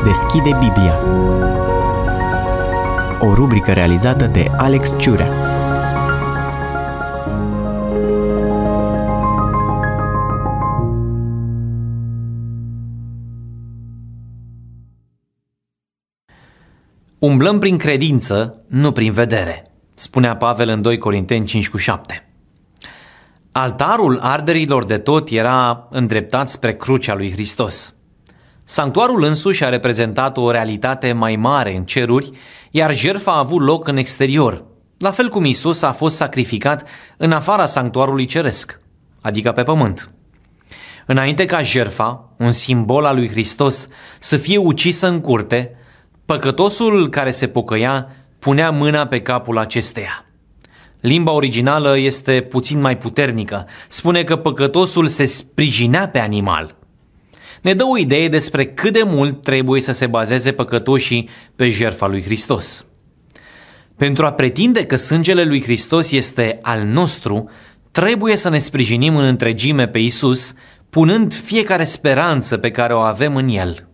deschide Biblia. O rubrică realizată de Alex Ciurea. Umblăm prin credință, nu prin vedere, spunea Pavel în 2 Corinteni 5:7. Altarul arderilor de tot era îndreptat spre crucea lui Hristos. Sanctuarul însuși a reprezentat o realitate mai mare în ceruri, iar jertfa a avut loc în exterior, la fel cum Iisus a fost sacrificat în afara sanctuarului ceresc, adică pe pământ. Înainte ca jertfa, un simbol al lui Hristos, să fie ucisă în curte, păcătosul care se pocăia punea mâna pe capul acesteia. Limba originală este puțin mai puternică. Spune că păcătosul se sprijinea pe animal. Ne dă o idee despre cât de mult trebuie să se bazeze păcătoșii pe jertfa lui Hristos. Pentru a pretinde că sângele lui Hristos este al nostru, trebuie să ne sprijinim în întregime pe Iisus, punând fiecare speranță pe care o avem în El.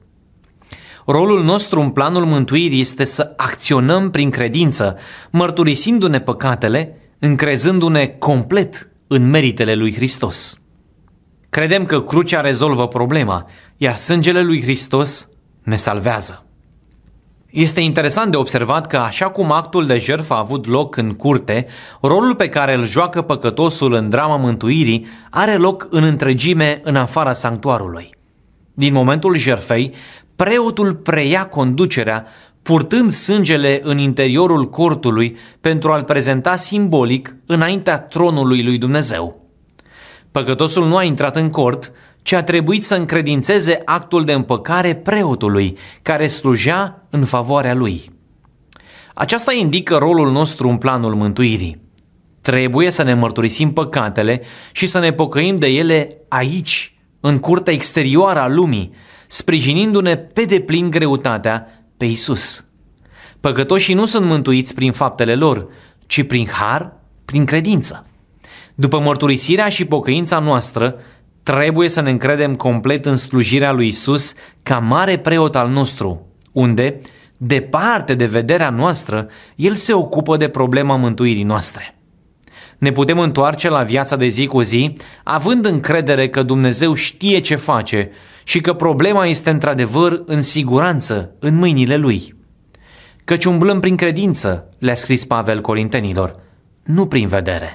Rolul nostru în planul mântuirii este să acționăm prin credință, mărturisindu-ne păcatele, încrezându-ne complet în meritele lui Hristos. Credem că crucea rezolvă problema, iar sângele lui Hristos ne salvează. Este interesant de observat că așa cum actul de jertfă a avut loc în curte, rolul pe care îl joacă păcătosul în drama mântuirii are loc în întregime în afara sanctuarului. Din momentul jertfei, preotul preia conducerea, purtând sângele în interiorul cortului pentru a-l prezenta simbolic înaintea tronului lui Dumnezeu. Păcătosul nu a intrat în cort, ci a trebuit să încredințeze actul de împăcare preotului, care slujea în favoarea lui. Aceasta indică rolul nostru în planul mântuirii. Trebuie să ne mărturisim păcatele și să ne pocăim de ele aici, în curtea exterioară a lumii, sprijinindu-ne pe deplin greutatea pe Iisus. Păcătoșii nu sunt mântuiți prin faptele lor, ci prin har, prin credință. După mărturisirea și pocăința noastră, trebuie să ne încredem complet în slujirea lui Iisus ca mare preot al nostru, unde, departe de vederea noastră, El se ocupă de problema mântuirii noastre. Ne putem întoarce la viața de zi cu zi, având încredere că Dumnezeu știe ce face și că problema este într-adevăr în siguranță în mâinile Lui. Căci umblăm prin credință, le-a scris Pavel Corintenilor, nu prin vedere.